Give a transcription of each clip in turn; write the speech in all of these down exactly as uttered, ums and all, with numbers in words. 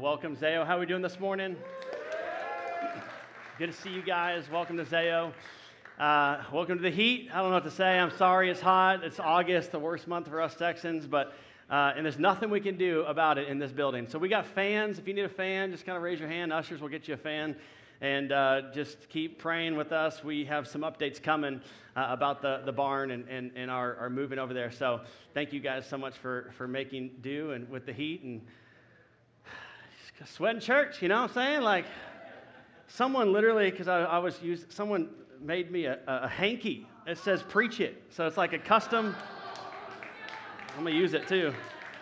welcome, Zayo. How are we doing this morning? Good to see you guys. Welcome to Zayo. Uh, welcome to the heat. I don't know what to say. I'm sorry it's hot. It's August, the worst month for us Texans, but uh, and there's nothing we can do about it in this building. So we got fans. If you need a fan, just kind of raise your hand. Ushers will get you a fan. And uh, just keep praying with us. We have some updates coming uh, about the, the barn and, and, and our, our moving over there. So thank you guys so much for, for making do and with the heat and sweating church, you know what I'm saying? Like someone literally, because I, I was used, someone made me a, a hanky. It says preach it. So it's like a custom. I'm going to use it too.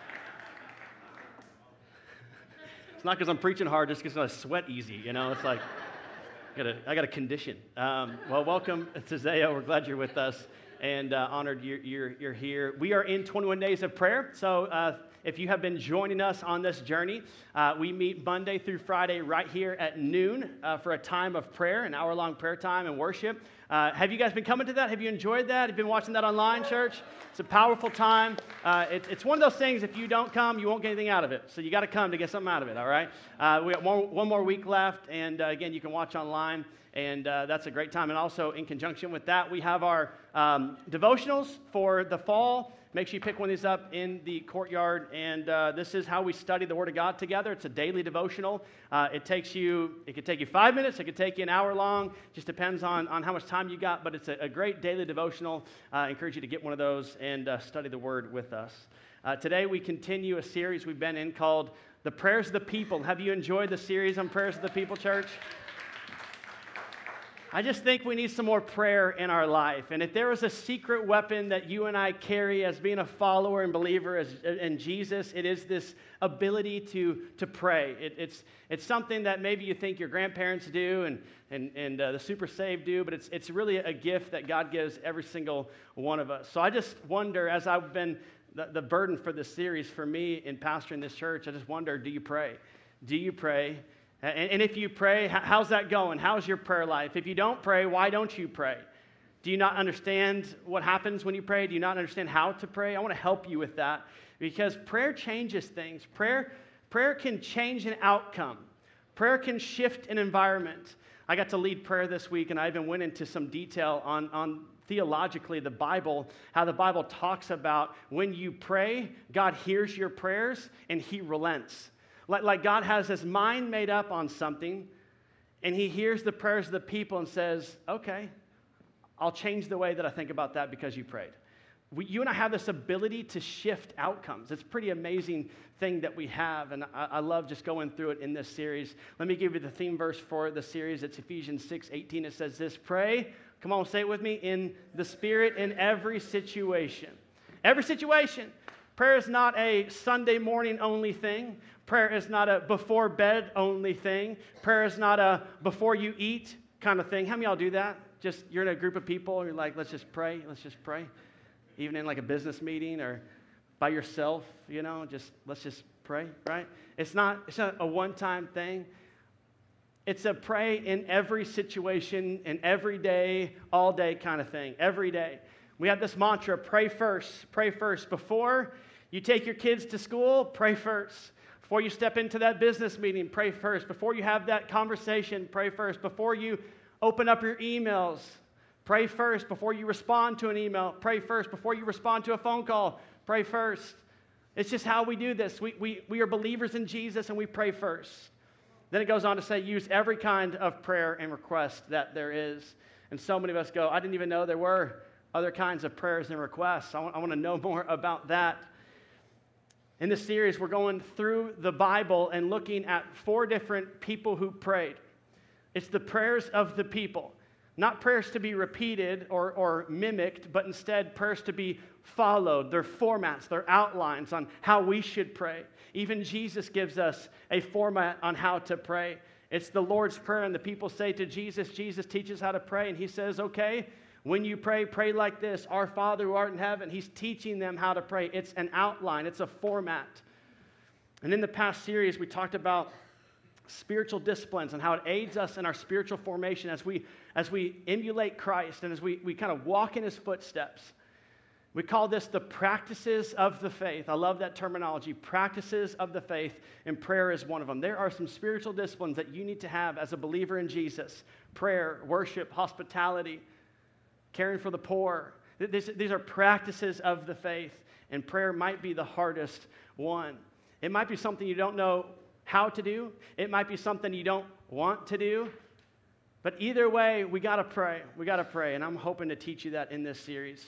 It's not because I'm preaching hard, just because I sweat easy, you know? It's like, I got a, I got a condition. Um, well, welcome to Zayo. We're glad you're with us and uh, honored you're, you're, you're here. We are in twenty-one days of prayer. So uh, if you have been joining us on this journey, uh, we meet Monday through Friday right here at noon uh, for a time of prayer, an hour-long prayer time and worship. Uh, have you guys been coming to that? Have you enjoyed that? Have you been watching that online, church? It's a powerful time. Uh, it, it's one of those things, if you don't come, you won't get anything out of it. So you got to come to get something out of it, all right? Uh, we got one, one more week left, and uh, again, you can watch online, and uh, that's a great time. And also, in conjunction with that, we have our um, devotionals for the fall. Make sure you pick one of these up in the courtyard, and uh, this is how we study the Word of God together. It's a daily devotional. Uh, it takes you, it could take you five minutes, it could take you an hour long, just depends on, on how much time you got, but it's a, a great daily devotional. Uh, I encourage you to get one of those and uh, study the Word with us. Uh, today we continue a series we've been in called The Prayers of the People. Have you enjoyed the series on Prayers of the People, church? I just think we need some more prayer in our life. And if there was a secret weapon that you and I carry as being a follower and believer as, in Jesus, it is this ability to, to pray. It, it's, it's something that maybe you think your grandparents do and, and, and uh, the super saved do, but it's, it's really a gift that God gives every single one of us. So I just wonder, as I've been, the, the burden for this series for me in pastoring this church, I just wonder, do you pray? Do you pray? And if you pray, how's that going? How's your prayer life? If you don't pray, why don't you pray? Do you not understand what happens when you pray? Do you not understand how to pray? I want to help you with that because prayer changes things. Prayer, prayer can change an outcome. Prayer can shift an environment. I got to lead prayer this week, and I even went into some detail on, on theologically the Bible, how the Bible talks about when you pray, God hears your prayers, and He relents. Like, like God has his mind made up on something, and he hears the prayers of the people and says, okay, I'll change the way that I think about that because you prayed. We, you and I have this ability to shift outcomes. It's a pretty amazing thing that we have, and I, I love just going through it in this series. Let me give you the theme verse for the series. It's Ephesians six eighteen. It says this, pray, come on, say it with me, in the Spirit in every situation. Every situation. Prayer is not a Sunday morning only thing. Prayer is not a before bed only thing. Prayer is not a before you eat kind of thing. How many of y'all do that? Just you're in a group of people and you're like, let's just pray, let's just pray. Even in like a business meeting or by yourself, you know, just let's just pray, right? It's not, it's not a one-time thing. It's a pray in every situation, in every day, all day kind of thing, every day. We have this mantra, pray first, pray first. Before you take your kids to school, pray first. Before you step into that business meeting, pray first. Before you have that conversation, pray first. Before you open up your emails, pray first. Before you respond to an email, pray first. Before you respond to a phone call, pray first. It's just how we do this. We, we, we are believers in Jesus and we pray first. Then it goes on to say, use every kind of prayer and request that there is. And so many of us go, I didn't even know there were other kinds of prayers and requests. I want, I want to know more about that. In this series, we're going through the Bible and looking at four different people who prayed. It's the prayers of the people. Not prayers to be repeated or, or mimicked, but instead prayers to be followed. Their formats, their outlines on how we should pray. Even Jesus gives us a format on how to pray. It's the Lord's Prayer, and the people say to Jesus, Jesus teaches how to pray, and he says, okay, when you pray, pray like this, our Father who art in heaven. He's teaching them how to pray. It's an outline. It's a format. And in the past series, we talked about spiritual disciplines and how it aids us in our spiritual formation as we, as we emulate Christ and as we, we kind of walk in his footsteps. We call this the practices of the faith. I love that terminology, practices of the faith, and prayer is one of them. There are some spiritual disciplines that you need to have as a believer in Jesus. Prayer, worship, hospitality, caring for the poor. These, these are practices of the faith, and prayer might be the hardest one. It might be something you don't know how to do. It might be something you don't want to do. But either way, we got to pray. We got to pray, and I'm hoping to teach you that in this series.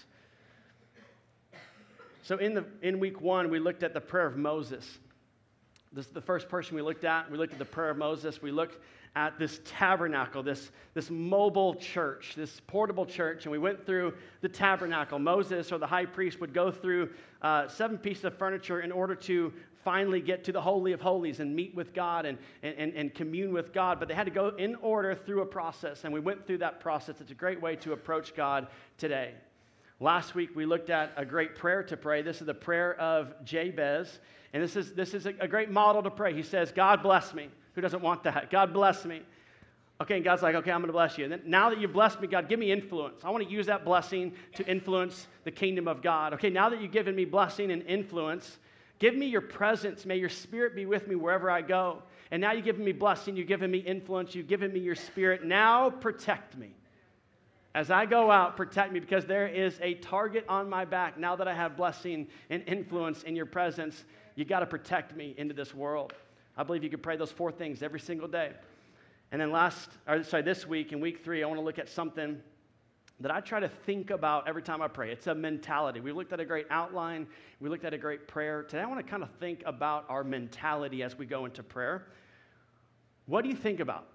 So in, the, in week one, we looked at the prayer of Moses. This is the first person we looked at. We looked at the prayer of Moses. We looked at this tabernacle, this, this mobile church, this portable church, and we went through the tabernacle. Moses, or the high priest, would go through uh, seven pieces of furniture in order to finally get to the Holy of Holies and meet with God and, and, and commune with God. But they had to go in order through a process, and we went through that process. It's a great way to approach God today. Last week, we looked at a great prayer to pray. This is the prayer of Jabez, and this is, this is a, a great model to pray. He says, God bless me. Who doesn't want that? God bless me. Okay, and God's like, okay, I'm going to bless you. And then now that you've blessed me, God, give me influence. I want to use that blessing to influence the kingdom of God. Okay, now that you've given me blessing and influence, give me your presence. May your spirit be with me wherever I go. And now you've given me blessing. You've given me influence. You've given me your spirit. Now protect me. As I go out, protect me, because there is a target on my back. Now that I have blessing and influence in your presence, you got to protect me into this world. I believe you could pray those four things every single day. And then last, or sorry, this week, in week three, I want to look at something that I try to think about every time I pray. It's a mentality. We looked at a great outline. We looked at a great prayer. Today, I want to kind of think about our mentality as we go into prayer. What do you think about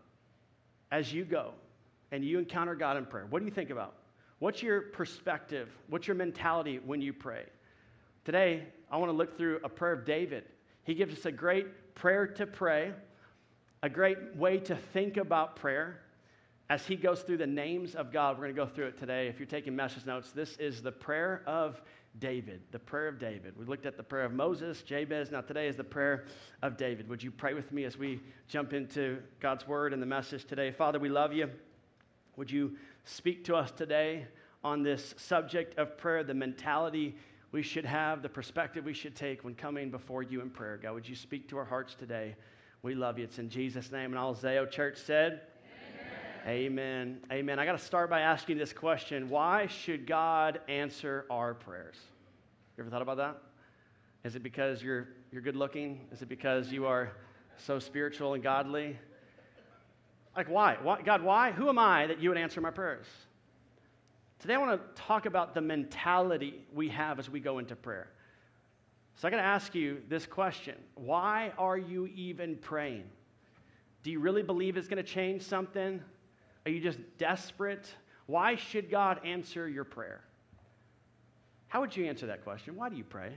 as you go and you encounter God in prayer? What do you think about? What's your perspective? What's your mentality when you pray? Today, I want to look through a prayer of David. He gives us a great prayer to pray, a great way to think about prayer. As he goes through the names of God, we're going to go through it today. If you're taking message notes, this is the prayer of David, the prayer of David. We looked at the prayer of Moses, Jabez. Now today is the prayer of David. Would you pray with me as we jump into God's word and the message today? Father, we love you. Would you speak to us today on this subject of prayer, the mentality we should have, the perspective we should take when coming before you in prayer? God, would you speak to our hearts today? We love you. It's in Jesus' name. And all Zayo Church said, Amen. Amen. Amen. I got to start by asking this question. Why should God answer our prayers? You ever thought about that? Is it because you're, you're good looking? Is it because you are so spiritual and godly? Like, why? why? God, why? Who am I that you would answer my prayers? Today I want to talk about the mentality we have as we go into prayer. So I got to ask you this question. Why are you even praying? Do you really believe it's going to change something? Are you just desperate? Why should God answer your prayer? How would you answer that question? Why do you pray?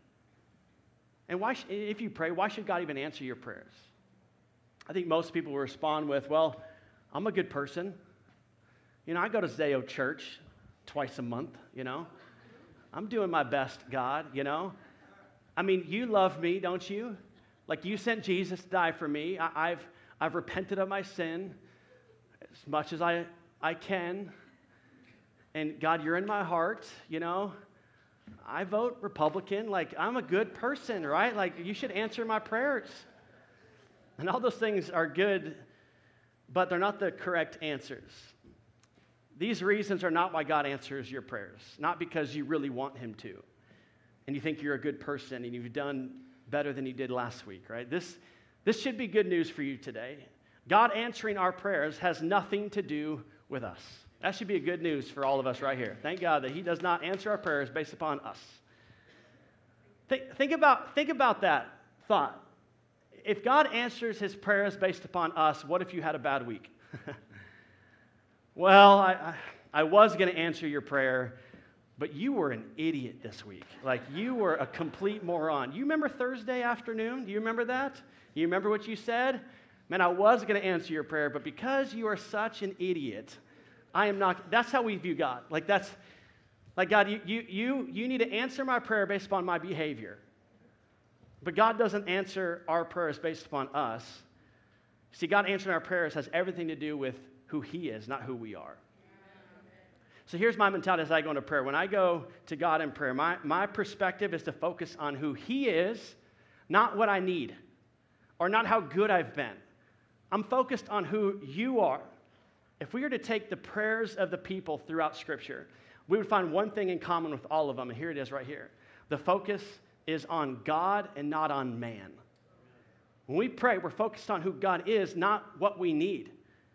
And why, sh- if you pray, why should God even answer your prayers? I think most people will respond with, well, I'm a good person. You know, I go to Zayo Church twice a month, you know. I'm doing my best, God, you know. I mean, you love me, don't you? Like, you sent Jesus to die for me. I, I've, I've repented of my sin as much as I, I can. And God, you're in my heart, you know. I vote Republican. Like, I'm a good person, right? Like, you should answer my prayers. And all those things are good, but they're not the correct answers. These reasons are not why God answers your prayers, not because you really want him to, and you think you're a good person and you've done better than you did last week, right? This, this should be good news for you today. God answering our prayers has nothing to do with us. That should be a good news for all of us right here. Thank God that he does not answer our prayers based upon us. Think, think, about, think about that thought. If God answers his prayers based upon us, what if you had a bad week? Well, I, I, I was going to answer your prayer, but you were an idiot this week. Like, you were a complete moron. You remember Thursday afternoon? Do you remember that? You remember what you said? Man, I was going to answer your prayer, but because you are such an idiot, I am not. That's how we view God. Like, that's, like, God, you, you, you, you need to answer my prayer based upon my behavior. But God doesn't answer our prayers based upon us. See, God answering our prayers has everything to do with who he is, not who we are. So here's my mentality as I go into prayer. When I go to God in prayer, my, my perspective is to focus on who He is, not what I need, or not how good I've been. I'm focused on who You are. If we were to take the prayers of the people throughout Scripture, we would find one thing in common with all of them, and here it is right here. The focus is on God and not on man. When we pray, we're focused on who God is, not what we need.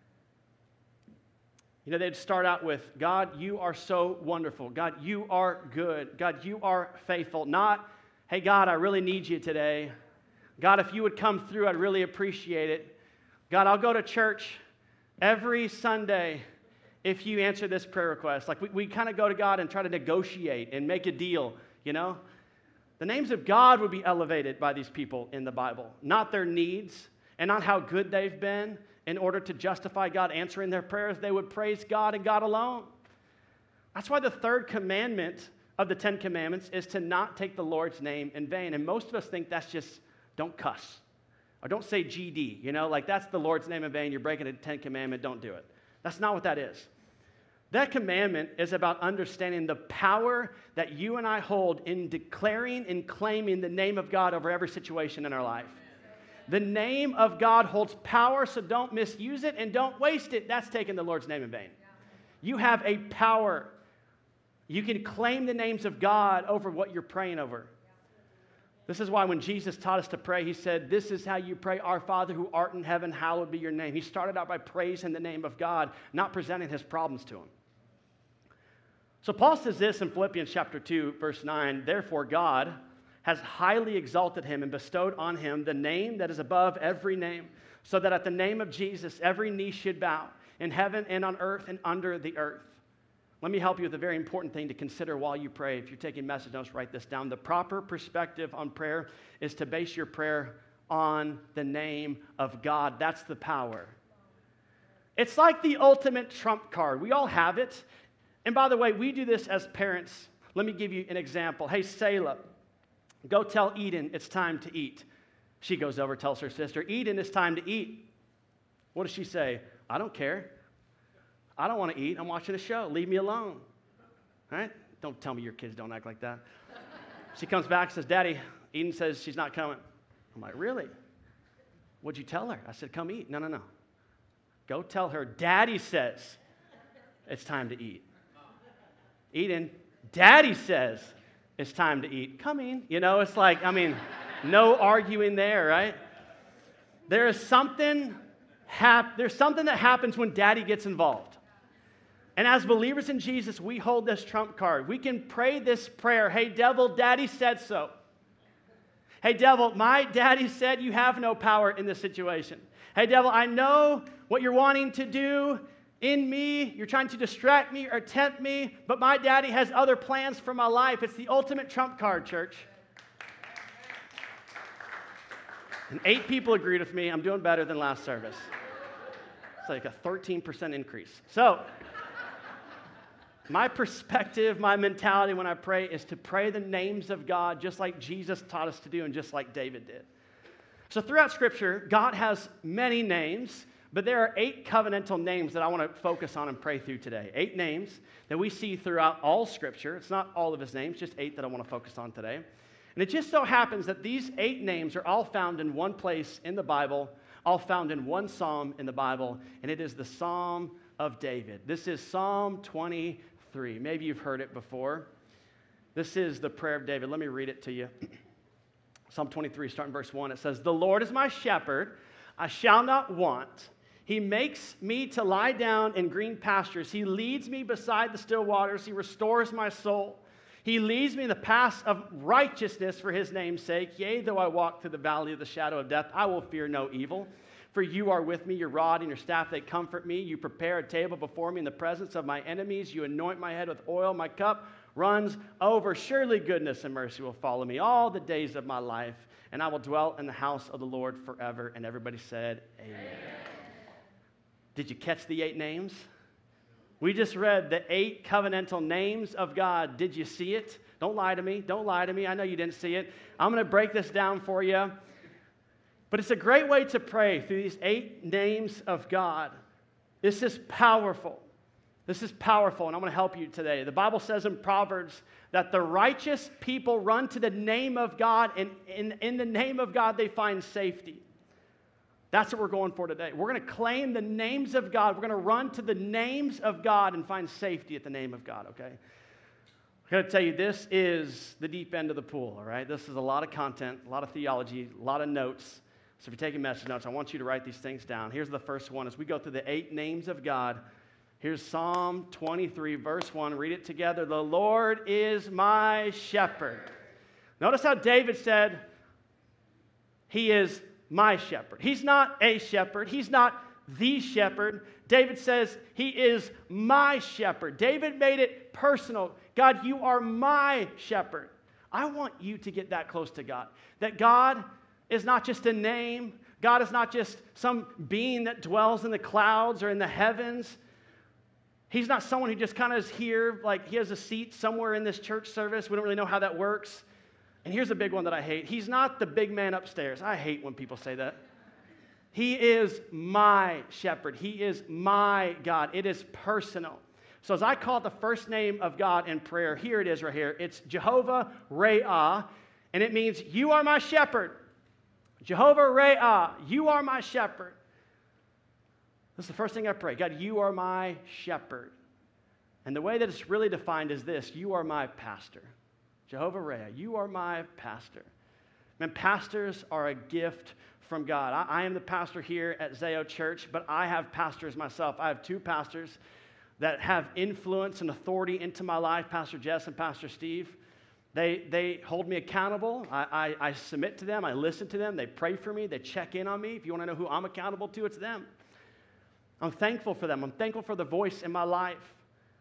You know, they'd start out with, God, You are so wonderful. God, You are good. God, You are faithful. Not, hey, God, I really need You today. God, if You would come through, I'd really appreciate it. God, I'll go to church every Sunday if You answer this prayer request. Like we, we kind of go to God and try to negotiate and make a deal, you know? The names of God would be elevated by these people in the Bible, not their needs and not how good they've been. In order to justify God answering their prayers, they would praise God and God alone. That's why the third commandment of the Ten Commandments is to not take the Lord's name in vain. And most of us think that's just don't cuss or don't say G D. You know, like that's the Lord's name in vain. You're breaking a Ten Commandment. Don't do it. That's not what that is. That commandment is about understanding the power that you and I hold in declaring and claiming the name of God over every situation in our life. The name of God holds power, so don't misuse it and don't waste it. That's taking the Lord's name in vain. You have a power. You can claim the names of God over what you're praying over. This is why when Jesus taught us to pray, He said, this is how you pray, Our Father who art in heaven, hallowed be Your name. He started out by praising the name of God, not presenting His problems to Him. So Paul says this in Philippians chapter two, verse nine, therefore God has highly exalted Him and bestowed on Him the name that is above every name, so that at the name of Jesus every knee should bow, in heaven and on earth and under the earth. Let me help you with a very important thing to consider while you pray. If you're taking message notes, write this down. The proper perspective on prayer is to base your prayer on the name of God. That's the power. It's like the ultimate trump card. We all have it. And by the way, we do this as parents. Let me give you an example. Hey, Selah, go tell Eden it's time to eat. She goes over, tells her sister, Eden, it's time to eat. What does she say? I don't care. I don't want to eat. I'm watching a show. Leave me alone. All right? Don't tell me your kids don't act like that. She comes back and says, Daddy, Eden says she's not coming. I'm like, really? What'd you tell her? I said, come eat. No, no, no. Go tell her Daddy says it's time to eat. Eden, Daddy says it's time to eat. Come in. You know, it's like, I mean, no arguing there, right? There is something, hap- there's something that happens when Daddy gets involved. And as believers in Jesus, we hold this trump card. We can pray this prayer. Hey, devil, Daddy said so. Hey, devil, my daddy said you have no power in this situation. Hey, devil, I know what you're wanting to do in me. You're trying to distract me or tempt me, but my daddy has other plans for my life. It's the ultimate trump card, church. And eight people agreed with me. I'm doing better than last service. It's like a thirteen percent increase. So, my perspective, my mentality when I pray is to pray the names of God just like Jesus taught us to do and just like David did. So throughout Scripture, God has many names, but there are eight covenantal names that I want to focus on and pray through today. Eight names that we see throughout all Scripture. It's not all of His names, just eight that I want to focus on today. And it just so happens that these eight names are all found in one place in the Bible, all found in one psalm in the Bible, and it is the Psalm of David. This is Psalm twenty-three. Maybe you've heard it before. This is the prayer of David. Let me read it to you. Psalm twenty-three, starting verse one. It says, "The Lord is my shepherd, I shall not want. He makes me to lie down in green pastures. He leads me beside the still waters. He restores my soul. He leads me in the paths of righteousness for His name's sake. Yea, though I walk through the valley of the shadow of death, I will fear no evil. For you are with me, your rod and your staff, they comfort me. You prepare a table before me in the presence of my enemies. You anoint my head with oil. My cup runs over. Surely goodness and mercy will follow me all the days of my life, and I will dwell in the house of the Lord forever." And everybody said, amen. Amen. Did you catch the eight names? We just read the eight covenantal names of God. Did you see it? Don't lie to me. Don't lie to me. I know you didn't see it. I'm going to break this down for you. But it's a great way to pray through these eight names of God. This is powerful. This is powerful, and I'm going to help you today. The Bible says in Proverbs that the righteous people run to the name of God, and in, in the name of God, they find safety. That's what we're going for today. We're going to claim the names of God. We're going to run to the names of God and find safety at the name of God, okay? I'm going to tell you, this is the deep end of the pool, all right? This is a lot of content, a lot of theology, a lot of notes. So if you're taking message notes, I want you to write these things down. Here's the first one. As we go through the eight names of God, here's Psalm twenty-three, verse one. Read it together. The Lord is my shepherd. Notice how David said, he is my shepherd. He's not a shepherd. He's not the shepherd. David says, he is my shepherd. David made it personal. God, you are my shepherd. I want you to get that close to God. That God is not just a name. God is not just some being that dwells in the clouds or in the heavens. He's not someone who just kind of is here, like he has a seat somewhere in this church service. We don't really know how that works. And here's a big one that I hate. He's not the big man upstairs. I hate when people say that. He is my shepherd. He is my God. It is personal. So as I call it the first name of God in prayer, here it is right here. It's Jehovah Re'ah, and it means you are my shepherd. Jehovah Re'ah, you are my shepherd. This is the first thing I pray. God, you are my shepherd. And the way that it's really defined is this: you are my pastor. Jehovah Re'ah, you are my pastor. Man, pastors are a gift from God. I, I am the pastor here at Zeo Church, but I have pastors myself. I have two pastors that have influence and authority into my life, Pastor Jess and Pastor Steve. They, they hold me accountable. I, I, I submit to them. I listen to them. They pray for me. They check in on me. If you want to know who I'm accountable to, it's them. I'm thankful for them. I'm thankful for the voice in my life.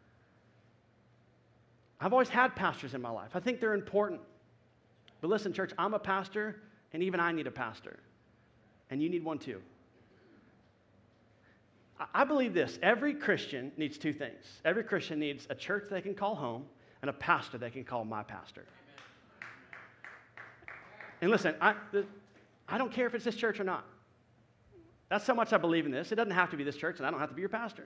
I've always had pastors in my life. I think they're important. But listen, church, I'm a pastor, and even I need a pastor. And you need one too. I believe this. Every Christian needs two things. Every Christian needs a church they can call home and a pastor they can call my pastor. And listen, I, I don't care if it's this church or not. That's how much I believe in this. It doesn't have to be this church, and I don't have to be your pastor.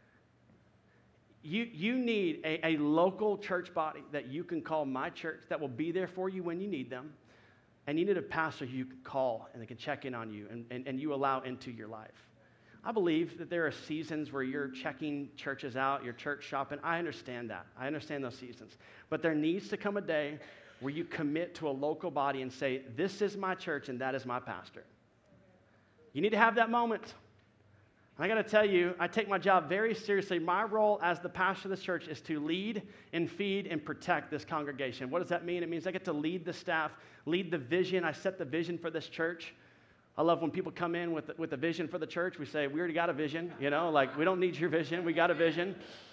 You, you need a, a local church body that you can call my church that will be there for you when you need them. And you need a pastor who you can call and they can check in on you and, and, and you allow into your life. I believe that there are seasons where you're checking churches out, you're church shopping. I understand that. I understand those seasons. But there needs to come a day where you commit to a local body and say, this is my church and that is my pastor. You need to have that moment. I got to tell you, I take my job very seriously. My role as the pastor of this church is to lead and feed and protect this congregation. What does that mean? It means I get to lead the staff, lead the vision. I set the vision for this church. I love when people come in with, with a vision for the church. We say, we already got a vision. You know, like, we don't need your vision. We got a vision.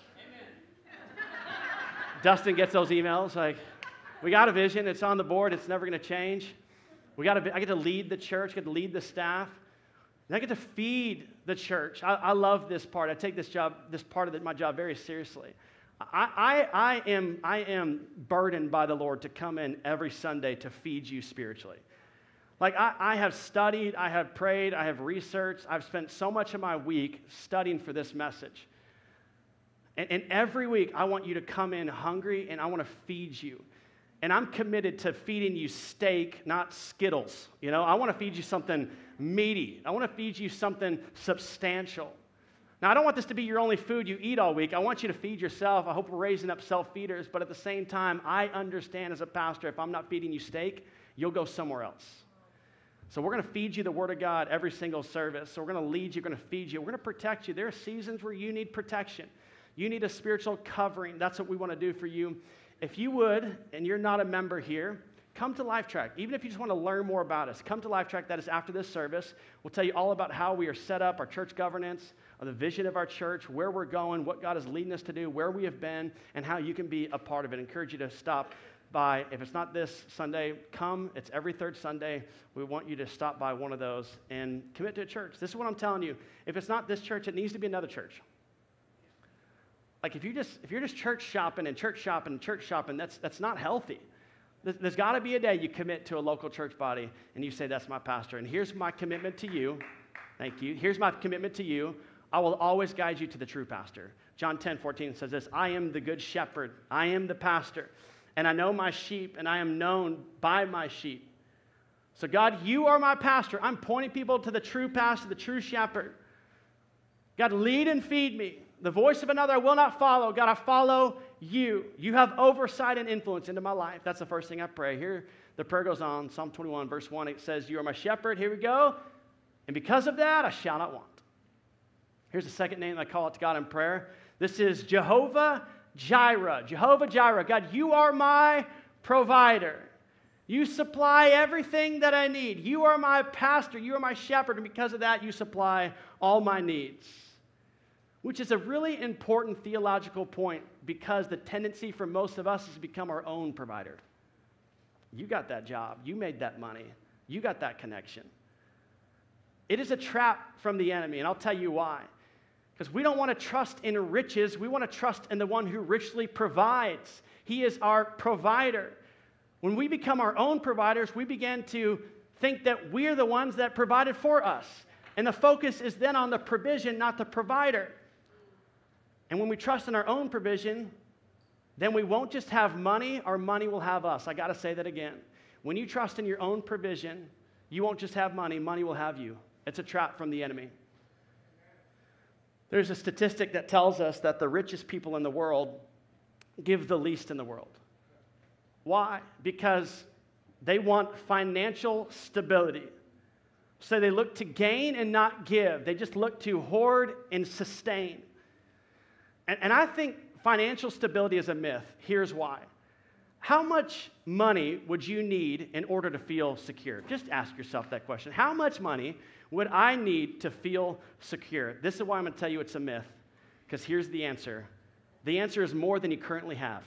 Amen. Dustin gets those emails like, we got a vision. It's on the board. It's never going to change. We got a, I get to lead the church, get to lead the staff. And I get to feed the church. I, I love this part. I take this job, this part of the, my job very seriously. I, I, I, am, I am burdened by the Lord to come in every Sunday to feed you spiritually. Like, I, I have studied, I have prayed, I have researched. I've spent so much of my week studying for this message. And, and every week, I want you to come in hungry, and I want to feed you. And I'm committed to feeding you steak, not Skittles. You know, I want to feed you something meaty. I want to feed you something substantial. Now, I don't want this to be your only food you eat all week. I want you to feed yourself. I hope we're raising up self-feeders. But at the same time, I understand as a pastor, if I'm not feeding you steak, you'll go somewhere else. So we're going to feed you the Word of God every single service. So we're going to lead you, we're going to feed you, we're going to protect you. There are seasons where you need protection. You need a spiritual covering. That's what we want to do for you. If you would, and you're not a member here, come to LifeTrack. Even if you just want to learn more about us, come to LifeTrack. That is after this service. We'll tell you all about how we are set up, our church governance, the vision of our church, where we're going, what God is leading us to do, where we have been, and how you can be a part of it. I encourage you to stop by. If it's not this Sunday, come. It's every third Sunday. We want you to stop by one of those and commit to a church. This is what I'm telling you. If it's not this church, it needs to be another church. Like, if you just if you're just church shopping and church shopping and church shopping, that's that's not healthy. There's, there's got to be a day you commit to a local church body and you say, that's my pastor. And here's my commitment to you. Thank you. Here's my commitment to you. I will always guide you to the true pastor. John ten fourteen says this, I am the good shepherd, I am the pastor, and I know my sheep, and I am known by my sheep. So God, you are my pastor. I'm pointing people to the true pastor, the true shepherd. God, lead and feed me. The voice of another I will not follow. God, I follow you. You have oversight and influence into my life. That's the first thing I pray. Here, the prayer goes on. Psalm twenty-one, verse one, it says, you are my shepherd. Here we go. And because of that, I shall not want. Here's the second name I call it to God in prayer. This is Jehovah Jireh. Jehovah Jireh. God, you are my provider. You supply everything that I need. You are my pastor. You are my shepherd. And because of that, you supply all my needs. Which is a really important theological point because the tendency for most of us is to become our own provider. You got that job. You made that money. You got that connection. It is a trap from the enemy, and I'll tell you why. Because we don't want to trust in riches. We want to trust in the one who richly provides. He is our provider. When we become our own providers, we begin to think that we're the ones that provided for us. And the focus is then on the provision, not the provider. And when we trust in our own provision, then we won't just have money, our money will have us. I got to say that again. When you trust in your own provision, you won't just have money, money will have you. It's a trap from the enemy. There's a statistic that tells us that the richest people in the world give the least in the world. Why? Because they want financial stability. So they look to gain and not give. They just look to hoard and sustain. And, and I think financial stability is a myth. Here's why. How much money would you need in order to feel secure? Just ask yourself that question. How much money would I need to feel secure? This is why I'm going to tell you it's a myth, because here's the answer. The answer is more than you currently have.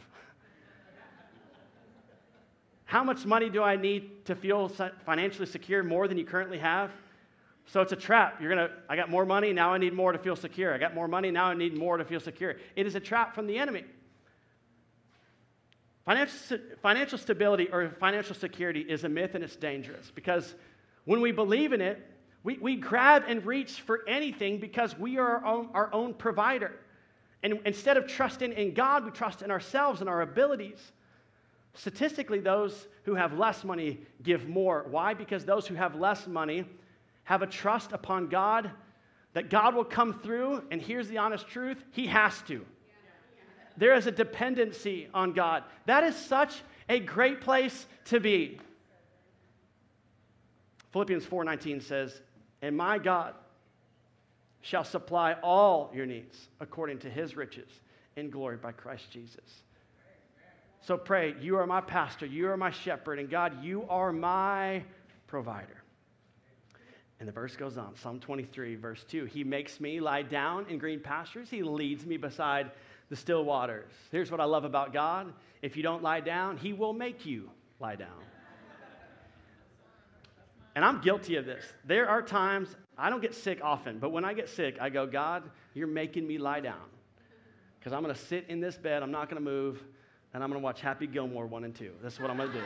How much money do I need to feel financially secure? More than you currently have? So it's a trap. You're going to, I got more money, now I need more to feel secure. I got more money, now I need more to feel secure. It is a trap from the enemy. Financial, financial stability or financial security is a myth, and it's dangerous because when we believe in it, we, we grab and reach for anything because we are our own, our own provider. And instead of trusting in God, we trust in ourselves and our abilities. Statistically, those who have less money give more. Why? Because those who have less money have a trust upon God that God will come through, and here's the honest truth, He has to. There is a dependency on God. That is such a great place to be. Philippians four nineteen says, and my God shall supply all your needs according to His riches in glory by Christ Jesus. So pray, you are my pastor, you are my shepherd, and God, you are my provider. And the verse goes on, Psalm twenty-three, verse two, He makes me lie down in green pastures. He leads me beside the still waters. Here's what I love about God. If you don't lie down, He will make you lie down. And I'm guilty of this. There are times, I don't get sick often, but when I get sick, I go, God, you're making me lie down. Because I'm going to sit in this bed, I'm not going to move, and I'm going to watch Happy Gilmore one and two. That's what I'm going to do.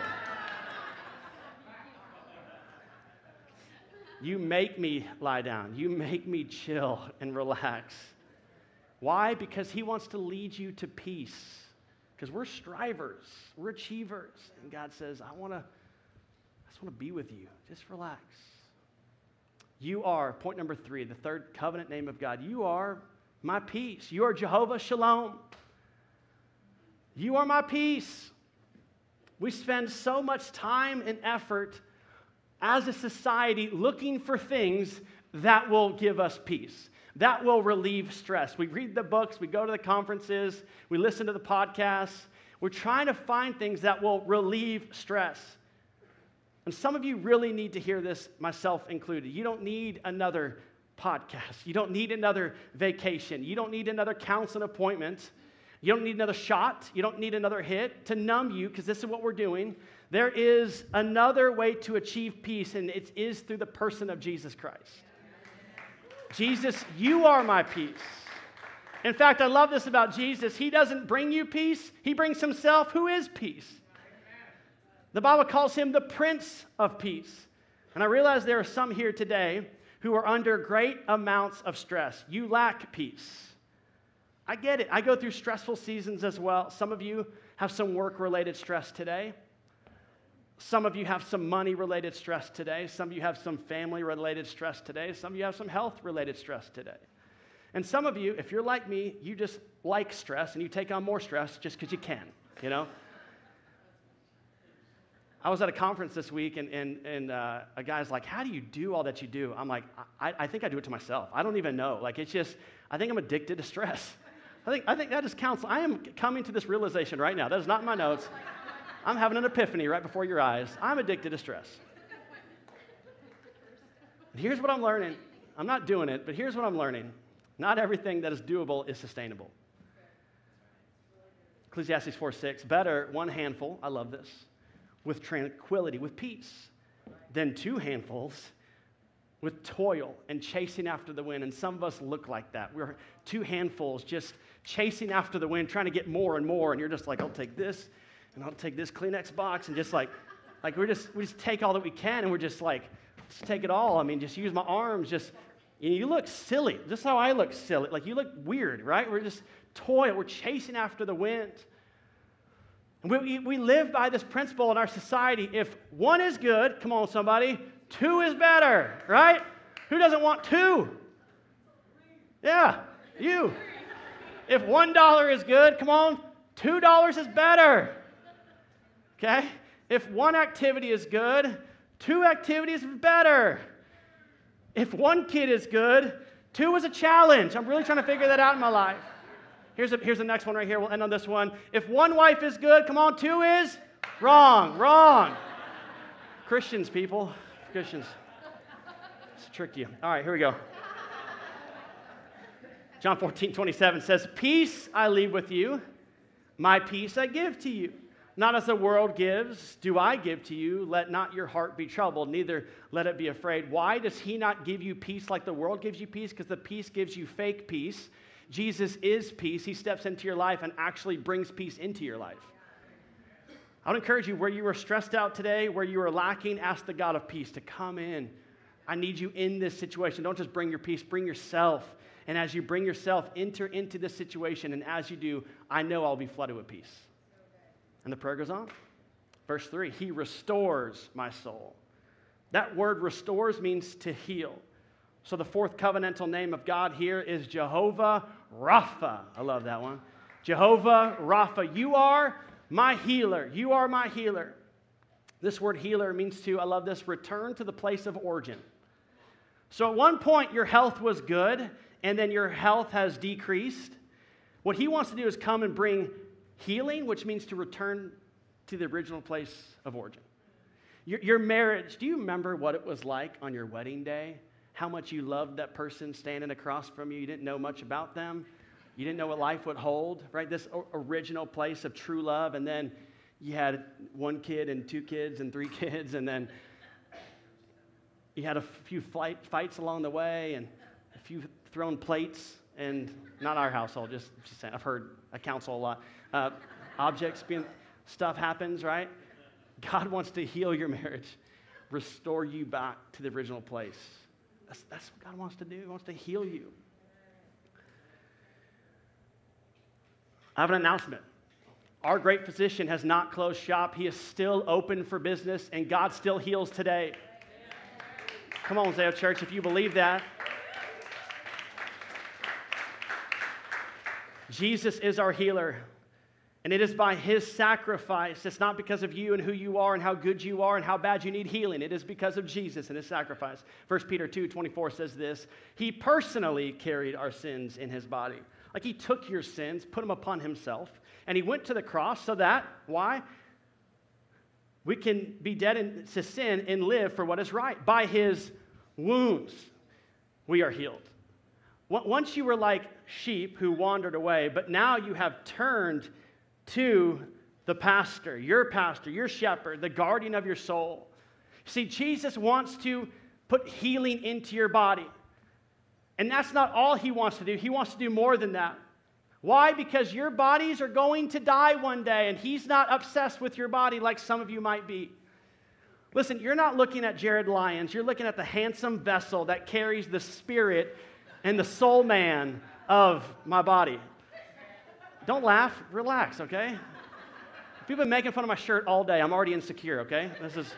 You make me lie down. You make me chill and relax. Why? Because He wants to lead you to peace. Because we're strivers. We're achievers. And God says, I want to I just want to be with you. Just relax. You are, point number three, the third covenant name of God. You are my peace. You are Jehovah Shalom. You are my peace. We spend so much time and effort as a society looking for things that will give us peace, that will relieve stress. We read the books, we go to the conferences, we listen to the podcasts. We're trying to find things that will relieve stress. And some of you really need to hear this, myself included. You don't need another podcast. You don't need another vacation. You don't need another counseling appointment. You don't need another shot. You don't need another hit to numb you, because this is what we're doing. There is another way to achieve peace, and it is through the person of Jesus Christ. Jesus, you are my peace. In fact, I love this about Jesus. He doesn't bring you peace. He brings Himself, who is peace. The Bible calls Him the Prince of Peace. And I realize there are some here today who are under great amounts of stress. You lack peace. I get it. I go through stressful seasons as well. Some of you have some work-related stress today. Some of you have some money-related stress today. Some of you have some family-related stress today. Some of you have some health-related stress today. And some of you, if you're like me, you just like stress and you take on more stress just because you can, you know? I was at a conference this week, and, and, and uh, a guy's like, how do you do all that you do? I'm like, I, I think I do it to myself. I don't even know. Like, it's just, I think I'm addicted to stress. I think, I think that is counsel. I am coming to this realization right now. That is not in my notes. I'm having an epiphany right before your eyes. I'm addicted to stress. And here's what I'm learning. I'm not doing it, but here's what I'm learning. Not everything that is doable is sustainable. Ecclesiastes four six, better one handful, I love this, with tranquility, with peace, than two handfuls with toil and chasing after the wind. And some of us look like that. We're two handfuls just chasing after the wind, trying to get more and more. And you're just like, I'll take this, and I'll take this Kleenex box, and just like, like we're just, we just take all that we can, and we're just like, just take it all. I mean, just use my arms, just, you know, you look silly. This is how I look silly. Like, you look weird, right? We're just toil. We're chasing after the wind. And we, we live by this principle in our society. If one is good, come on, somebody, two is better, right? Who doesn't want two? Yeah, you. If one dollar is good, come on, two dollars is better. Okay? If one activity is good, two activities is better. If one kid is good, two is a challenge. I'm really trying to figure that out in my life. Here's, a, here's the next one right here. We'll end on this one. If one wife is good, come on, two is wrong. Wrong. Christians, people. Christians. Let's trick you. All right, here we go. John fourteen twenty-seven says, peace I leave with you, my peace I give to you. Not as the world gives, do I give to you. Let not your heart be troubled, neither let it be afraid. Why does he not give you peace like the world gives you peace? Because the peace gives you fake peace. Jesus is peace. He steps into your life and actually brings peace into your life. I would encourage you, where you are stressed out today, where you are lacking, ask the God of peace to come in. I need you in this situation. Don't just bring your peace, bring yourself. And as you bring yourself, enter into this situation. And as you do, I know I'll be flooded with peace. And the prayer goes on. Verse three, he restores my soul. That word restores means to heal. So the fourth covenantal name of God here is Jehovah Rapha. I love that one. Jehovah Rapha. You are my healer. You are my healer. This word healer means to, I love this, return to the place of origin. So at one point your health was good, and then your health has decreased. What he wants to do is come and bring healing, which means to return to the original place of origin. Your, your marriage, do you remember what it was like on your wedding day? How much you loved that person standing across from you. You didn't know much about them. You didn't know what life would hold, right? This original place of true love. And then you had one kid and two kids and three kids. And then you had a few flight, fights along the way and a few thrown plates. And not our household, just, just saying. I've heard, I counsel a lot. Uh, objects being, stuff happens, right? God wants to heal your marriage, restore you back to the original place. That's, that's what God wants to do. He wants to heal you. I have an announcement. Our great physician has not closed shop. He is still open for business, and God still heals today. Come on, Zeo Church, if you believe that. Jesus is our healer. And it is by his sacrifice. It's not because of you and who you are and how good you are and how bad you need healing. It is because of Jesus and his sacrifice. First Peter two twenty-four says this, he personally carried our sins in his body. Like he took your sins, put them upon himself, and he went to the cross so that, why? We can be dead in, to sin and live for what is right. By his wounds, we are healed. Once you were like sheep who wandered away, but now you have turned to the pastor, your pastor, your shepherd, the guardian of your soul. See, Jesus wants to put healing into your body. And that's not all he wants to do. He wants to do more than that. Why? Because your bodies are going to die one day, and he's not obsessed with your body like some of you might be. Listen, you're not looking at Jared Lyons. You're looking at the handsome vessel that carries the spirit and the soul man of my body. Don't laugh. Relax, okay? If you've been making fun of my shirt all day, I'm already insecure, okay? This is...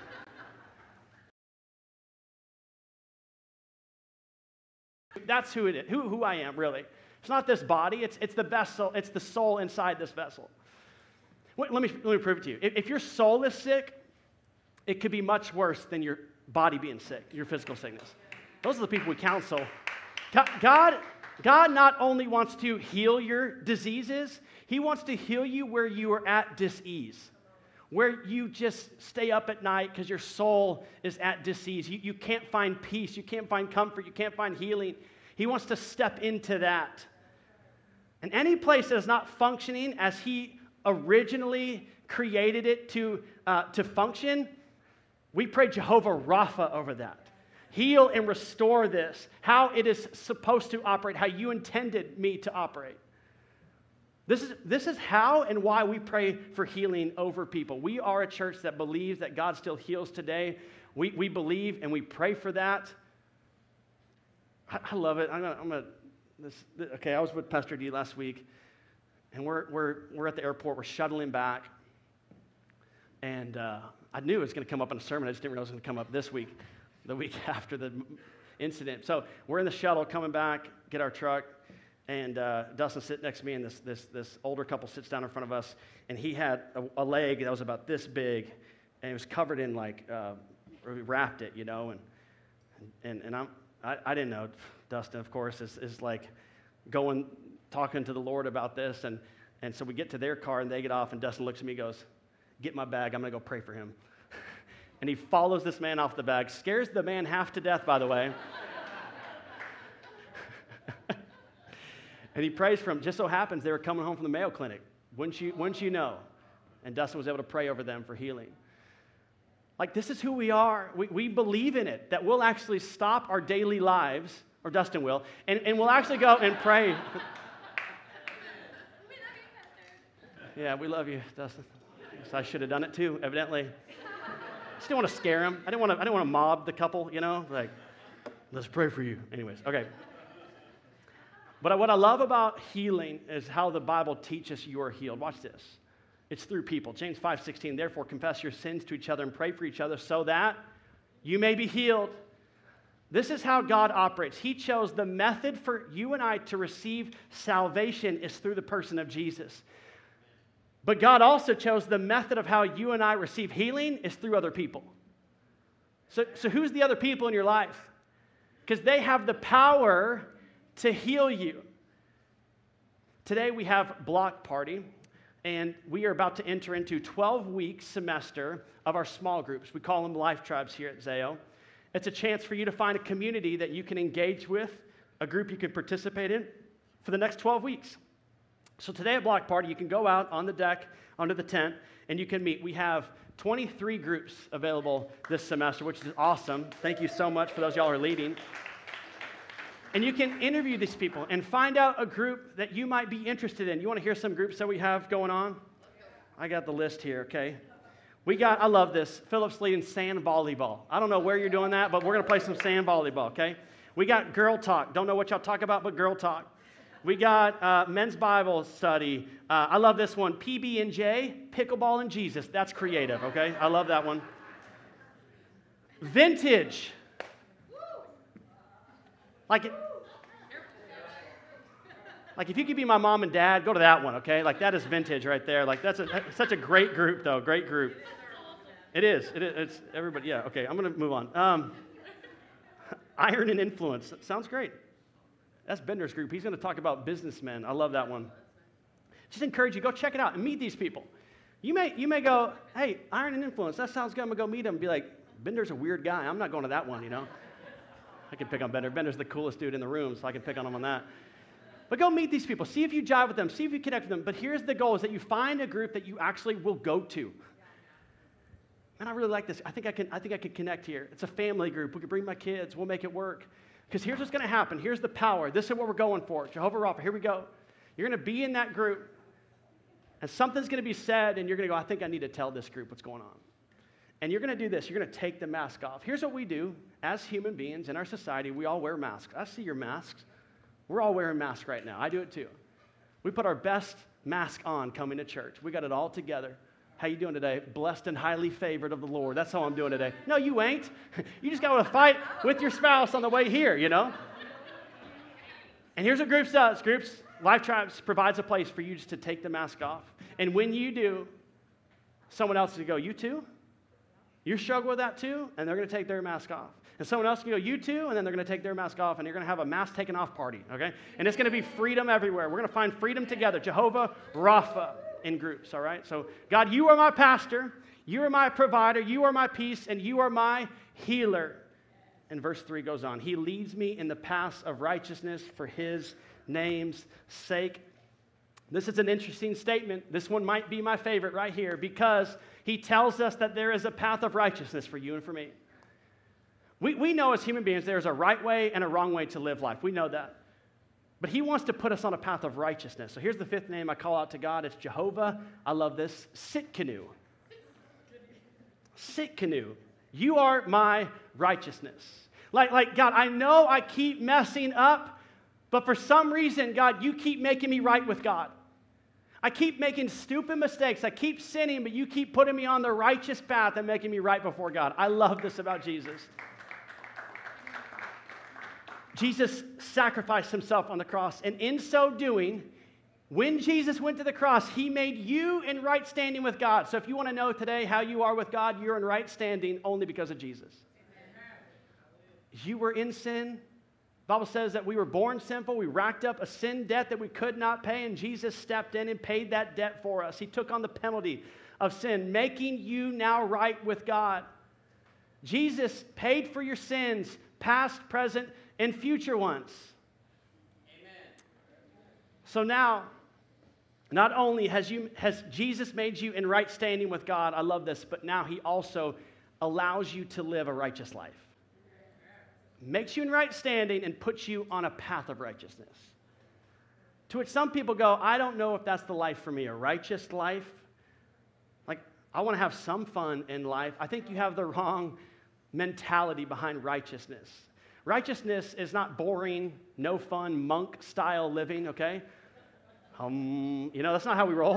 That's who it is, who, who I am, really. It's not this body. It's, it's the vessel. It's the soul inside this vessel. Wait, let me, let me prove it to you. If, if your soul is sick, it could be much worse than your body being sick, your physical sickness. Those are the people we counsel. God, God not only wants to heal your diseases, he wants to heal you where you are at dis-ease, where you just stay up at night because your soul is at dis-ease. You, you can't find peace. You can't find comfort. You can't find healing. He wants to step into that. And any place that is not functioning as he originally created it to, uh, to function, we pray Jehovah Rapha over that. Heal and restore this, how it is supposed to operate, how you intended me to operate. This is, this is how and why we pray for healing over people. We are a church that believes that God still heals today. We, we believe and we pray for that. I, I love it. I'm gonna, I'm gonna, this, this, okay, I was with Pastor D last week, and we're, we're, we're at the airport. We're shuttling back. And uh, I knew it was going to come up in a sermon. I just didn't realize it was going to come up this week, the week after the incident. So we're in the shuttle coming back, get our truck, and uh, Dustin sits next to me, and this, this, this older couple sits down in front of us, and he had a, a leg that was about this big, and it was covered in, like, uh, we wrapped it, you know, and and, and I'm, I, I didn't know. Dustin, of course, is, is like going, talking to the Lord about this, and, and so we get to their car, and they get off, and Dustin looks at me and goes, get my bag, I'm going to go pray for him. And he follows this man off the bag, scares the man half to death, by the way. And he prays for him. Just so happens they were coming home from the Mayo Clinic. Wouldn't you, wouldn't you know? And Dustin was able to pray over them for healing. Like, this is who we are. We, we believe in it, that we'll actually stop our daily lives, or Dustin will, and, and we'll actually go and pray. Yeah, we love you, Dustin. So I should have done it too, evidently. I just didn't want to scare him. I didn't want to, I didn't want to mob the couple, you know? Like, let's pray for you. Anyways, okay. But what I love about healing is how the Bible teaches you are healed. Watch this. It's through people. James five sixteen, therefore confess your sins to each other and pray for each other so that you may be healed. This is how God operates. He chose the method for you and I to receive salvation is through the person of Jesus. But God also chose the method of how you and I receive healing is through other people. So, so who's the other people in your life? Because they have the power to heal you. Today we have Block Party, and we are about to enter into a twelve-week semester of our small groups. We call them Life Tribes here at Zayo. It's a chance for you to find a community that you can engage with, a group you can participate in for the next twelve weeks. So today at Block Party, you can go out on the deck, under the tent, and you can meet. We have twenty-three groups available this semester, which is awesome. Thank you so much for those y'all are leading. And you can interview these people and find out a group that you might be interested in. You want to hear some groups that we have going on? I got the list here, okay? We got, I love this, Philip's leading sand volleyball. I don't know where you're doing that, but we're going to play some sand volleyball, okay? We got Girl Talk. Don't know what y'all talk about, but Girl Talk. We got uh, Men's Bible Study. Uh, I love this one, P B and J, Pickleball and Jesus. That's creative, okay? I love that one. Vintage. Like, like if you could be my mom and dad, go to that one, okay? Like, that is vintage right there. Like, that's, a, that's such a great group, though. Great group. It is. It is. It's everybody. Yeah, okay. I'm going to move on. Um, Iron and Influence. Sounds great. That's Bender's group. He's going to talk about businessmen. I love that one. Just encourage you, go check it out and meet these people. You may, you may go, hey, Iron and Influence, that sounds good. I'm going to go meet him and be like, Bender's a weird guy. I'm not going to that one, you know? I can pick on Bender. Bender's the coolest dude in the room, so I can pick on him on that. But go meet these people. See if you jive with them. See if you connect with them. But here's the goal, is that you find a group that you actually will go to. Man, I really like this. I think I can, I think I can connect here. It's a family group. We can bring my kids. We'll make it work. Because here's what's going to happen. Here's the power. This is what we're going for. Jehovah Rapha, here we go. You're going to be in that group, and something's going to be said, and you're going to go, I think I need to tell this group what's going on. And you're going to do this. You're going to take the mask off. Here's what we do as human beings in our society. We all wear masks. I see your masks. We're all wearing masks right now. I do it too. We put our best mask on coming to church. We got it all together. How you doing today? Blessed and highly favored of the Lord. That's how I'm doing today. No, you ain't. You just got to fight with your spouse on the way here, you know? And here's what Groups does. Groups, Life Tribes provides a place for you just to take the mask off. And when you do, someone else is going to go, you too? You struggle with that too? And they're going to take their mask off. And someone else can go, you too? And then they're going to take their mask off, and you're going to have a mask taken off party, okay? And it's going to be freedom everywhere. We're going to find freedom together. Jehovah Rapha in groups, all right? So, God, you are my pastor. You are my provider. You are my peace, and you are my healer. And verse three goes on. He leads me in the paths of righteousness for his name's sake. This is an interesting statement. This one might be my favorite right here because he tells us that there is a path of righteousness for you and for me. We, we know as human beings there's a right way and a wrong way to live life. We know that. But he wants to put us on a path of righteousness. So here's the fifth name I call out to God. It's Jehovah. I love this. Sitkanu. Sitkanu. You are my righteousness. Like, like, God, I know I keep messing up, but for some reason, God, you keep making me right with God. I keep making stupid mistakes. I keep sinning, but you keep putting me on the righteous path and making me right before God. I love this about Jesus. Jesus sacrificed himself on the cross, and in so doing, when Jesus went to the cross, he made you in right standing with God. So if you want to know today how you are with God, you're in right standing only because of Jesus. You were in sin. The Bible says that we were born sinful. We racked up a sin debt that we could not pay, and Jesus stepped in and paid that debt for us. He took on the penalty of sin, making you now right with God. Jesus paid for your sins, past, present, and future ones. Amen. So now, not only has, you, has Jesus made you in right standing with God, I love this, but now he also allows you to live a righteous life. Makes you in right standing and puts you on a path of righteousness. To which some people go, I don't know if that's the life for me, a righteous life. Like, I want to have some fun in life. I think you have the wrong mentality behind righteousness. Righteousness is not boring, no fun, monk-style living, okay? Um, you know, that's not how we roll.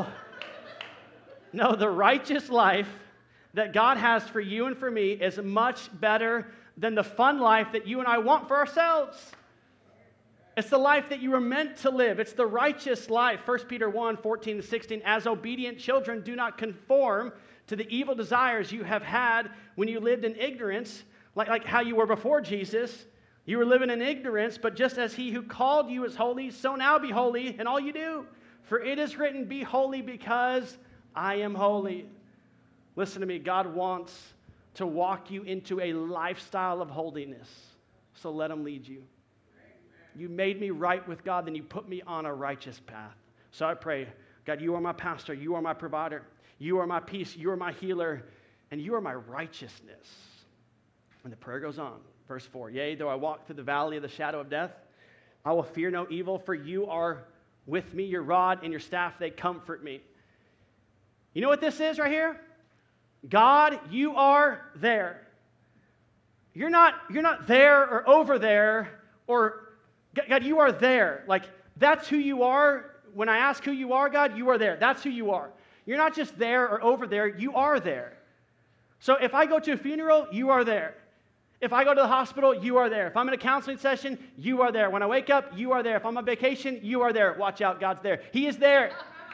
No, the righteous life that God has for you and for me is much better than the fun life that you and I want for ourselves. It's the life that you were meant to live. It's the righteous life. First Peter one, fourteen and sixteen, as obedient children, do not conform to the evil desires you have had when you lived in ignorance, like, like how you were before Jesus. You were living in ignorance, but just as he who called you is holy, so now be holy in all you do. For it is written, be holy because I am holy. Listen to me, God wants to walk you into a lifestyle of holiness. So let him lead you. You made me right with God, then you put me on a righteous path. So I pray, God, you are my pastor, you are my provider, you are my peace, you are my healer, and you are my righteousness. And the prayer goes on. Verse four, yea, though I walk through the valley of the shadow of death, I will fear no evil, for you are with me, your rod and your staff, they comfort me. You know what this is right here? God, you are there. You're not, you're not there or over there, or God, you are there. Like, that's who you are. When I ask who you are, God, you are there. That's who you are. You're not just there or over there, you are there. So if I go to a funeral, you are there. If I go to the hospital, you are there. If I'm in a counseling session, you are there. When I wake up, you are there. If I'm on vacation, you are there. Watch out, God's there. He is there.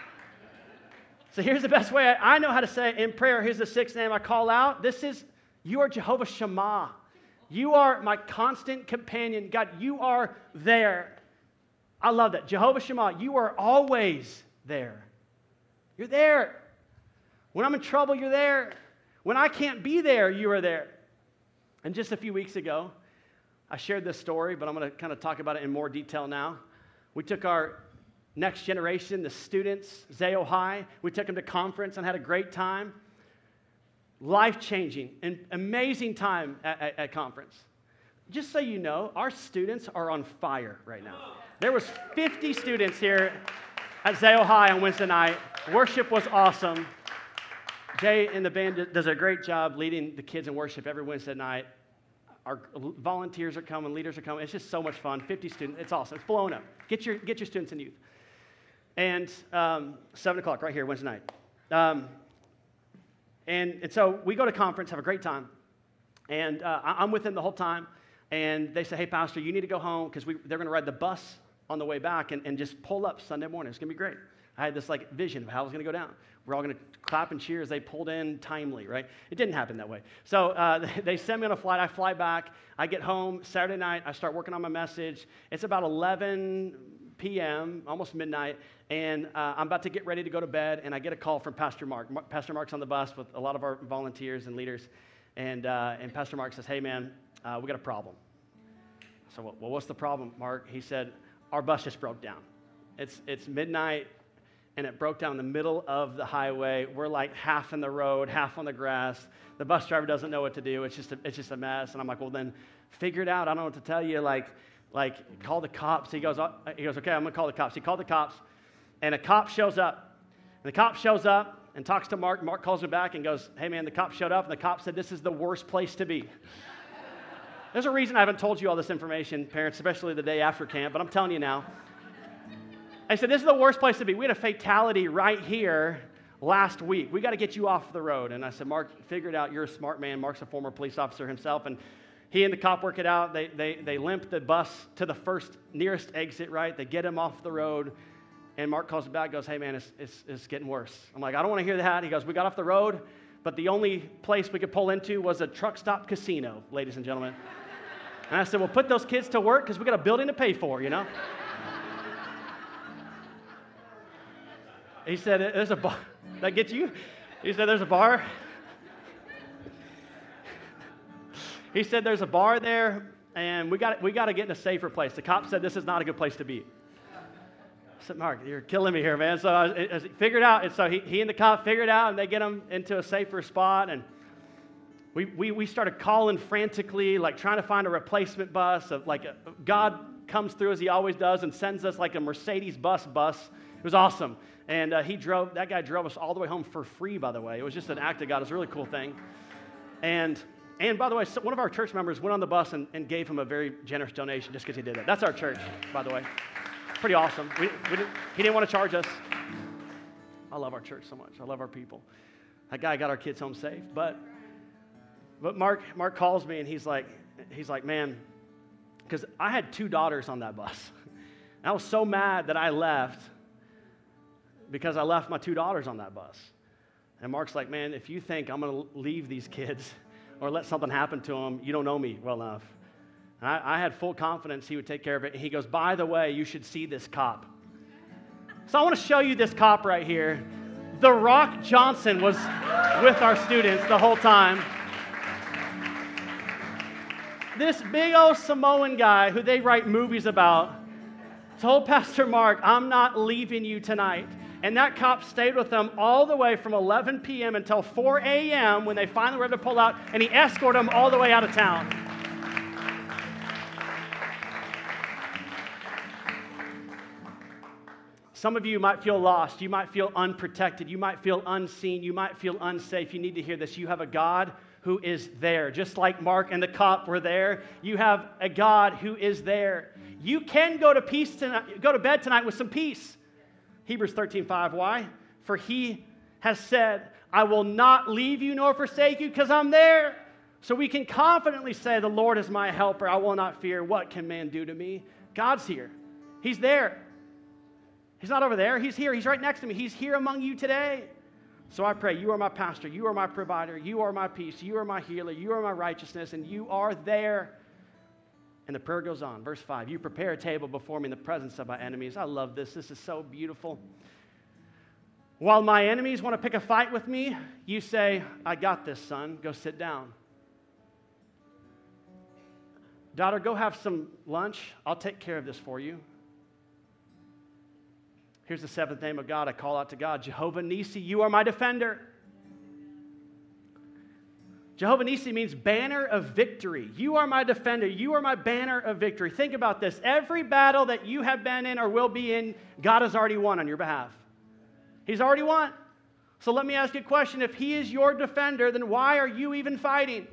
So here's the best way I know how to say it in prayer. Here's the sixth name I call out. This is, you are Jehovah Shammah. You are my constant companion. God, you are there. I love that. Jehovah Shammah, you are always there. You're there. When I'm in trouble, you're there. When I can't be there, you are there. And just a few weeks ago, I shared this story, but I'm going to kind of talk about it in more detail now. We took our next generation, the students, Zayo High. We took them to conference and had a great time. Life-changing and amazing time at, at, at conference. Just so you know, our students are on fire right now. There was fifty students here at Zayo High on Wednesday night. Worship was awesome. Jay and the band does a great job leading the kids in worship every Wednesday night. Our volunteers are coming, leaders are coming. It's just so much fun. fifty students, it's awesome. It's blowing up. Get your, get your students and youth. And um, seven o'clock right here, Wednesday night. Um, and, and so we go to conference, have a great time. And uh, I'm with them the whole time. And they say, hey, Pastor, you need to go home because they're going to ride the bus on the way back and, and just pull up Sunday morning. It's going to be great. I had this like vision of how it was going to go down. We're all going to clap and cheer as they pulled in timely, right? It didn't happen that way. So uh, they send me on a flight. I fly back. I get home Saturday night. I start working on my message. It's about eleven p.m., almost midnight, and uh, I'm about to get ready to go to bed, and I get a call from Pastor Mark. Mar- Pastor Mark's on the bus with a lot of our volunteers and leaders, and, uh, and Pastor Mark says, hey, man, uh, we got a problem. So, well, what's the problem, Mark? He said, our bus just broke down. It's, it's midnight, and it broke down in the middle of the highway. We're like half in the road, half on the grass. The bus driver doesn't know what to do. It's just a, it's just a mess. And I'm like, well, then figure it out. I don't know what to tell you. Like, like call the cops. He goes, uh, he goes, okay, I'm going to call the cops. He called the cops, and a cop shows up. And the cop shows up and talks to Mark. Mark calls him back and goes, hey, man, the cop showed up, and the cop said, this is the worst place to be. There's a reason I haven't told you all this information, parents, especially the day after camp, but I'm telling you now. I said, this is the worst place to be. We had a fatality right here last week. We got to get you off the road. And I said, Mark, figure it out. You're a smart man. Mark's a former police officer himself. And he and the cop work it out. They, they, they limp the bus to the first nearest exit, right? They get him off the road. And Mark calls back, goes, hey, man, it's, it's, it's getting worse. I'm like, I don't want to hear that. He goes, we got off the road, but the only place we could pull into was a truck stop casino, ladies and gentlemen. And I said, well, put those kids to work because we got a building to pay for, you know? He said, there's a bar. That gets you? He said, there's a bar. He said, there's a bar there, and we got we got to get in a safer place. The cop said, this is not a good place to be. I said, Mark, you're killing me here, man. So I, I figured out, and so he, he and the cop figured out, and they get him into a safer spot, and we, we, we started calling frantically, like trying to find a replacement bus. Of like a, God comes through as he always does and sends us like a Mercedes bus bus. It was awesome. And uh, he drove, that guy drove us all the way home for free, by the way. It was just an act of God. It was a really cool thing. And, and by the way, so one of our church members went on the bus and, and gave him a very generous donation just because he did that. That's our church, by the way. Pretty awesome. We, we didn't, he didn't want to charge us. I love our church so much. I love our people. That guy got our kids home safe. But, but Mark, Mark calls me, and he's like, he's like, man, because I had two daughters on that bus. And I was so mad that I left because I left my two daughters on that bus. And Mark's like, man, if you think I'm going to leave these kids or let something happen to them, you don't know me well enough. And I, I had full confidence he would take care of it. And he goes, by the way, you should see this cop. So I want to show you this cop right here. The Rock Johnson was with our students the whole time. This big old Samoan guy who they write movies about told Pastor Mark, I'm not leaving you tonight. And that cop stayed with them all the way from eleven p.m. until four a.m. when they finally were able to pull out, and he escorted them all the way out of town. Some of you might feel lost. You might feel unprotected. You might feel unseen. You might feel unsafe. You need to hear this. You have a God who is there. Just like Mark and the cop were there, you have a God who is there. You can go to peace tonight, go to bed tonight with some peace. Hebrews thirteen five, why? For he has said, I will not leave you nor forsake you because I'm there. So we can confidently say, the Lord is my helper. I will not fear. What can man do to me? God's here. He's there. He's not over there. He's here. He's right next to me. He's here among you today. So I pray, you are my pastor. You are my provider. You are my peace. You are my healer. You are my righteousness. And you are there. And the prayer goes on. Verse five, you prepare a table before me in the presence of my enemies. I love this. This is so beautiful. While my enemies want to pick a fight with me, you say, I got this, son. Go sit down. Daughter, go have some lunch. I'll take care of this for you. Here's the seventh name of God. I call out to God. Jehovah Nissi, you are my defender. Jehovah Nissi means banner of victory. You are my defender. You are my banner of victory. Think about this. Every battle that you have been in or will be in, God has already won on your behalf. He's already won. So let me ask you a question. If he is your defender, then why are you even fighting?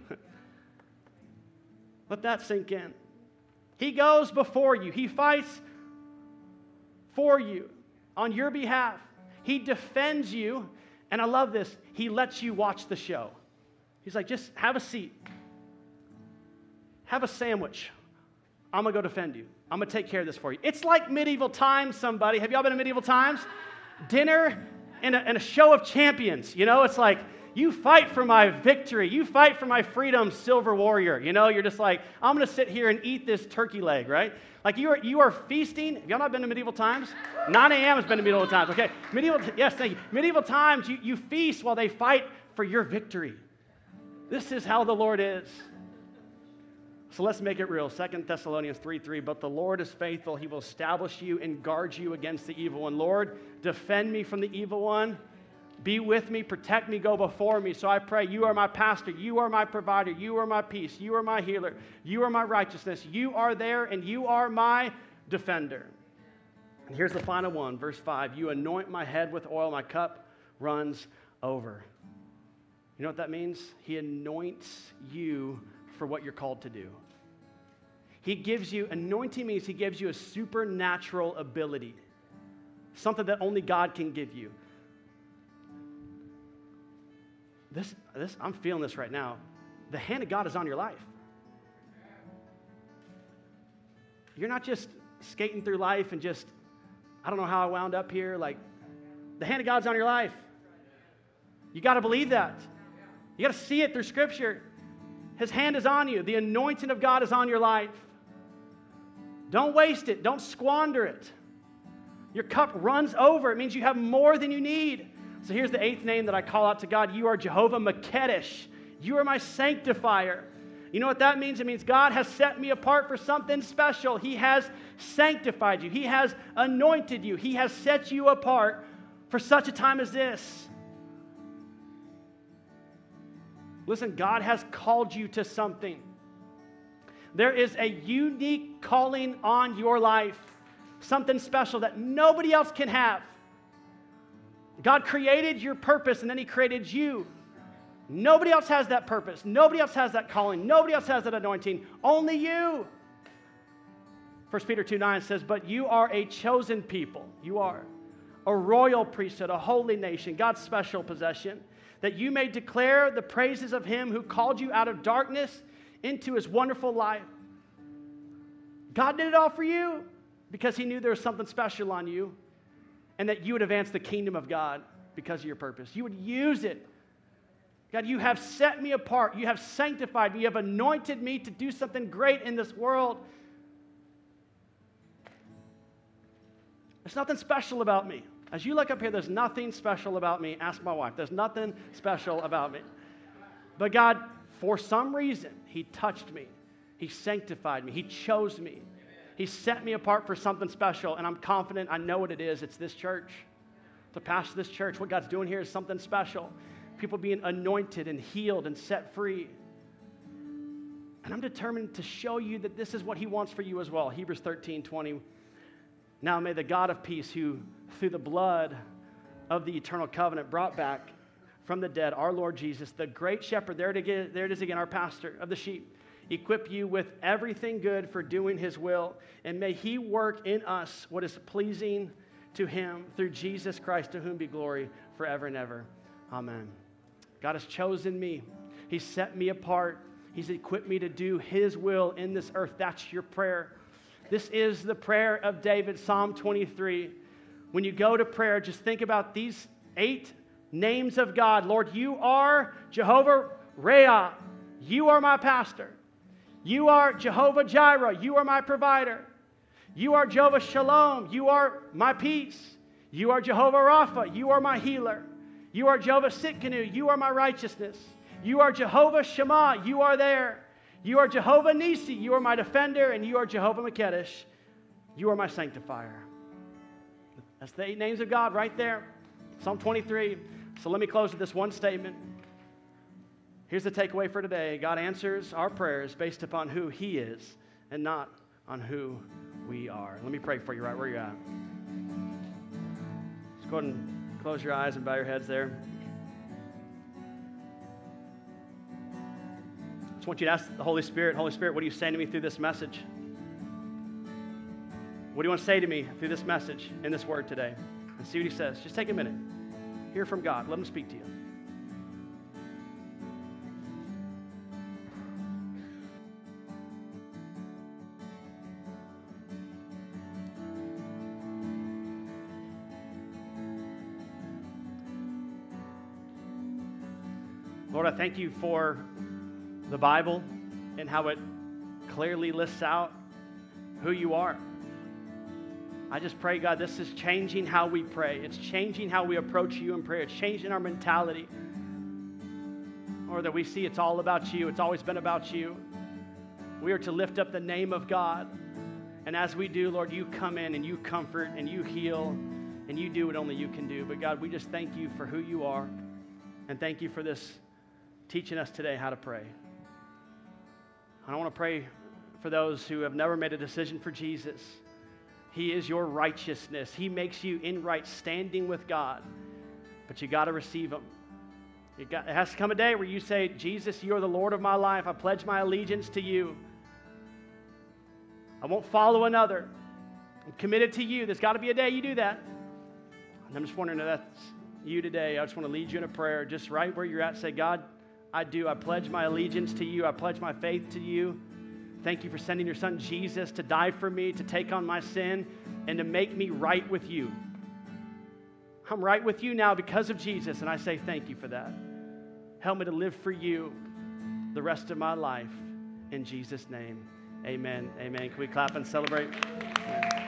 Let that sink in. He goes before you. He fights for you on your behalf. He defends you, and I love this. He lets you watch the show. He's like, just have a seat. Have a sandwich. I'm going to go defend you. I'm going to take care of this for you. It's like medieval times, somebody. Have y'all been in medieval times? Dinner and a, and a show of champions. You know, it's like, you fight for my victory. You fight for my freedom, silver warrior. You know, you're just like, I'm going to sit here and eat this turkey leg, right? Like you are, you are feasting. Have y'all not been to medieval times? nine a.m. has been to medieval times. Okay, medieval, yes, thank you. Medieval times, you, you feast while they fight for your victory. This is how the Lord is. So let's make it real. Second Thessalonians three three, but the Lord is faithful. He will establish you and guard you against the evil one. Lord, defend me from the evil one. Be with me, protect me, go before me. So I pray, you are my pastor, you are my provider, you are my peace, you are my healer, you are my righteousness. You are there and you are my defender. And here's the final one, verse five. You anoint my head with oil, my cup runs over. You know what that means? He anoints you for what you're called to do. He gives you, anointing means he gives you a supernatural ability, something that only God can give you. This, this, I'm feeling this right now. The hand of God is on your life. You're not just skating through life and just, I don't know how I wound up here. Like, the hand of God's on your life. You got to believe that. You got to see it through Scripture. His hand is on you. The anointing of God is on your life. Don't waste it. Don't squander it. Your cup runs over. It means you have more than you need. So here's the eighth name that I call out to God. You are Jehovah Makedesh. You are my sanctifier. You know what that means? It means God has set me apart for something special. He has sanctified you. He has anointed you. He has set you apart for such a time as this. Listen, God has called you to something. There is a unique calling on your life, something special that nobody else can have. God created your purpose, and then he created you. Nobody else has that purpose. Nobody else has that calling. Nobody else has that anointing. Only you. First Peter two nine says, but you are a chosen people. You are a royal priesthood, a holy nation, God's special possession, that you may declare the praises of him who called you out of darkness into his wonderful light. God did it all for you because he knew there was something special on you, and that you would advance the kingdom of God because of your purpose. You would use it. God, you have set me apart. You have sanctified me. You have anointed me to do something great in this world. There's nothing special about me. As you look up here, there's nothing special about me. Ask my wife. There's nothing special about me. But God, for some reason, he touched me. He sanctified me. He chose me. He set me apart for something special, and I'm confident I know what it is. It's this church. To pastor this church, what God's doing here is something special. People being anointed and healed and set free. And I'm determined to show you that this is what he wants for you as well. Hebrews thirteen twenty. Now may the God of peace, who through the blood of the eternal covenant brought back from the dead our Lord Jesus, the great shepherd, there it, again, there it is again, our pastor of the sheep, equip you with everything good for doing his will, and may he work in us what is pleasing to him through Jesus Christ, to whom be glory forever and ever. Amen. God has chosen me. He's set me apart. He's equipped me to do his will in this earth. That's your prayer. This is the prayer of David, Psalm twenty-three. When you go to prayer, just think about these eight names of God. Lord, you are Jehovah Reah. You are my pastor. You are Jehovah Jireh. You are my provider. You are Jehovah Shalom. You are my peace. You are Jehovah Rapha. You are my healer. You are Jehovah Sitkanu. You are my righteousness. You are Jehovah Shammah. You are there. You are Jehovah Nisi. You are my defender. And you are Jehovah Makedesh. You are my sanctifier. That's the eight names of God right there. Psalm twenty-three. So let me close with this one statement. Here's the takeaway for today. God answers our prayers based upon who he is and not on who we are. Let me pray for you right where you're at. Just go ahead and close your eyes and bow your heads there. I just want you to ask the Holy Spirit, Holy Spirit, what are you saying to me through this message? What do you want to say to me through this message in this word today? and see what he says. Just take a minute. Hear from God. Let him speak to you. Lord, I thank you for the Bible and how it clearly lists out who you are. I just pray, God, this is changing how we pray. It's changing how we approach you in prayer. It's changing our mentality. Or that we see it's all about you. It's always been about you. We are to lift up the name of God. And as we do, Lord, you come in and you comfort and you heal and you do what only you can do. But God, we just thank you for who you are. And thank you for this teaching us today how to pray. I want to pray for those who have never made a decision for Jesus. He is your righteousness. He makes you in right standing with God. But you got to receive him. You got, it has to come a day where you say, Jesus, you are the Lord of my life. I pledge my allegiance to you. I won't follow another. I'm committed to you. There's got to be a day you do that. And I'm just wondering if that's you today. I just want to lead you in a prayer. Just right where you're at, say, God, I do. I pledge my allegiance to you. I pledge my faith to you. Thank you for sending your son Jesus to die for me, to take on my sin, and to make me right with you. I'm right with you now because of Jesus, and I say thank you for that. Help me to live for you the rest of my life. In Jesus' name, amen. Amen. Can we clap and celebrate? Amen.